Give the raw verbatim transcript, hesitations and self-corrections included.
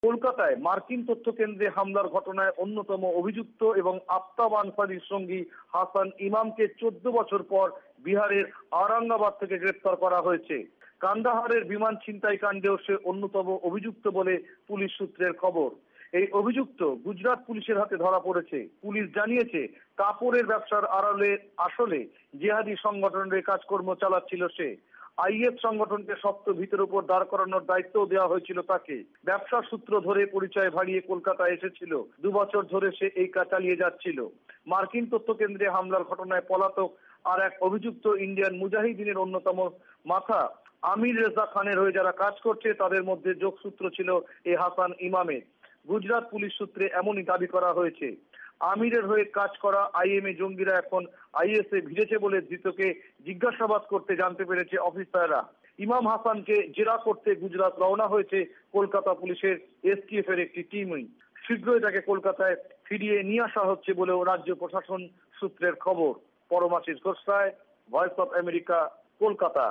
কলকাতায় মার্কিন তথ্য কেন্দ্রে হামলার ঘটনায় অন্যতম অভিযুক্ত এবং আফতাব আনসারীর সঙ্গী হাসান ইমামকে চোদ্দ বছর পর বিহারের আওরঙ্গাবাদ থেকে গ্রেপ্তার করা হয়েছে। কান্দাহারের বিমান ছিনতাই কাণ্ডেও সে অন্যতম অভিযুক্ত বলে পুলিশ সূত্রের খবর। এই অভিযুক্ত গুজরাট পুলিশের হাতে ধরা পড়েছে। পুলিশ জানিয়েছে কাপড়ের ব্যবসার আড়ালে আসলে জিহাদি সংগঠনের কাজকর্ম চালাচ্ছিল সে। আইএস সংগঠনকে শক্ত ভিতের উপর দাঁড় করানোর দায়িত্ব দেওয়া হয়েছিল তাকে। ব্যবসার সূত্র ধরে পরিচয় ভাড়িয়ে কলকাতায় এসেছিল। দু বছর ধরে সে এই কাজ চালিয়ে যাচ্ছিল। মার্কিন তথ্য কেন্দ্রে হামলার ঘটনায় পলাতক আর এক অভিযুক্ত ইন্ডিয়ান মুজাহিদিনের অন্যতম মাথা আমির রেজা খানের হয়ে যারা কাজ করছে তাদের মধ্যে যোগসূত্র ছিল এই হাসান ইমামের। গুজরাট পুলিশ সূত্রে এমনই দাবি করা হয়েছে। আমিরের হয়ে কাজ করা আইএমএ জঙ্গিরা এখন আইএসএ ভিড়েছে বলে ধৃতকে জিজ্ঞাসাবাদ করতে জানতে পেরেছে অফিসাররা। ইমাম হাসানকে জেরা করতে গুজরাট রওনা হয়েছে কলকাতা পুলিশের এসটিএফ এর একটি টিমই। শীঘ্রই তাকে কলকাতায় ফিরিয়ে নিয়ে আসা হচ্ছে বলেও রাজ্য প্রশাসন সূত্রের খবর। Paramashis Ghosh, voice of America, Kolkata.